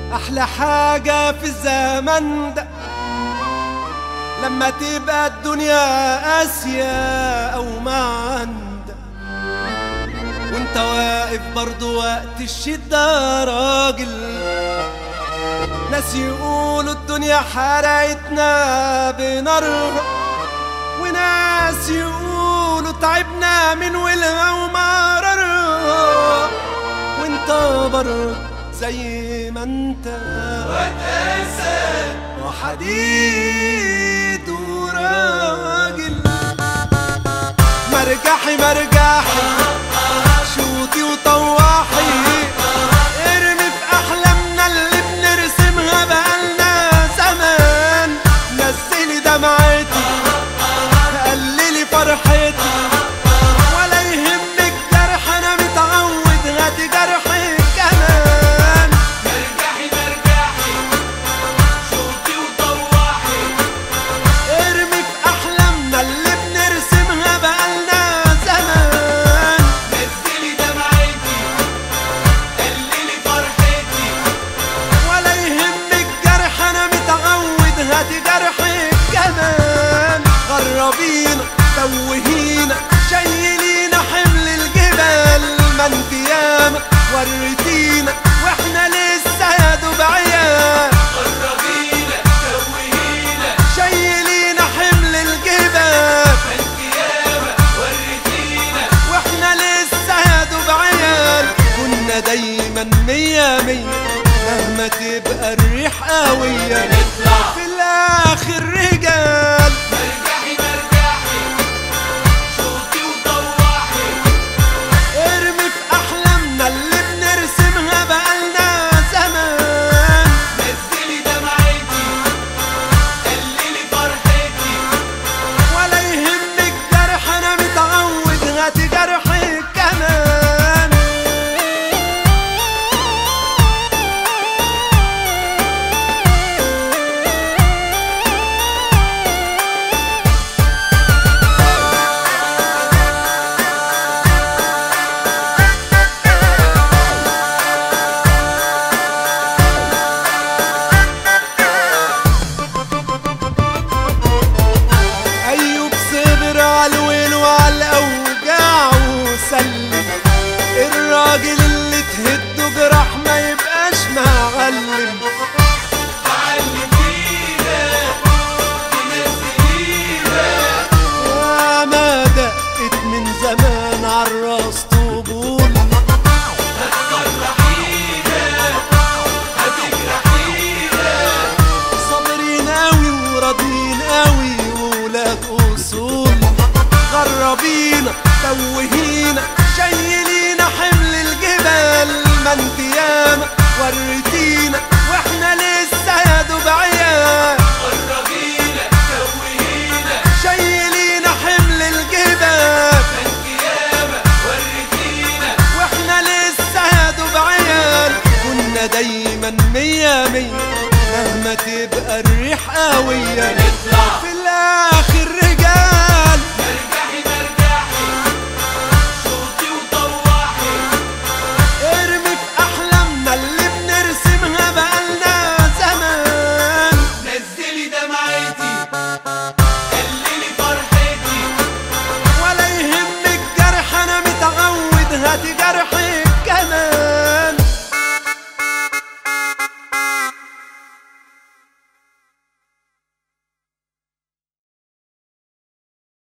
أحلى حاجة في الزمن ده لما تبقى الدنيا قاسية أو معندة وانت واقف برضو وقت الشدة راجل. ناس يقولوا الدنيا حرقتنا بنارها، وناس يقولوا تعبنا من ولها ومررها، وانت برضو زي ما انت وأسد وحديد وراجل. مرجحي مرجحي شوطي وطواحي، ارمي في احلامنا اللي بنرسمها بقالنا زمان. نزلي دمعتي قللي فرحتي، ولا يهمك جرح انا متعود هاتي جرحي كمان. مرجحي مرجحي شوطي وطواحي، ارمي في احلامنا اللي بنرسمها بقالنا زمان. نزلي دمعتي قللي فرحتي، ولا يهمك جرح انا متعود هاتي جرحي كمان. غربينا توهينا شايلينا حمل الجبال، ما انت ياما وريتينا واحنا لسه يا دوب عيال. قربينا توهينا شايلينا حمل الجبال انت ياما وريتينا، واحنا لسه يا دوب عيال. كنا دايما مية مية مهما تبقى الريح قوية، نطلع في الاخر رجال. مرجحي مرجحي شوطي وطواحي، ارمي في احلامنا اللي بنرسمها بقالنا زمان. نزلي دمعتي قللي فرحتي، ولا يهمك جرح انا متعود هاتي جرحي كمان. أيوب صبر عالويل وعالاوجاع وسلم. الراجل اللي تهده جراح ما يبقاش معلم. تعلم فينا تنزلينا، وما دقت من زمان عالراس طبول. هتفرحينا هتجرحينا، صابرين قوي وراضيين قوي وولاد اصول. غربينا توهينا شايلينا حمل الجبال، ما انت ياما وريتينا واحنا لسه يا دوب عيال. قربينا توهينا شايلينا حمل الجبال انت ياما وريتينا، واحنا لسه يا دوب عيال. كنا دايما مية مية مهما تبقى الريح قوية، نطلع في الاخر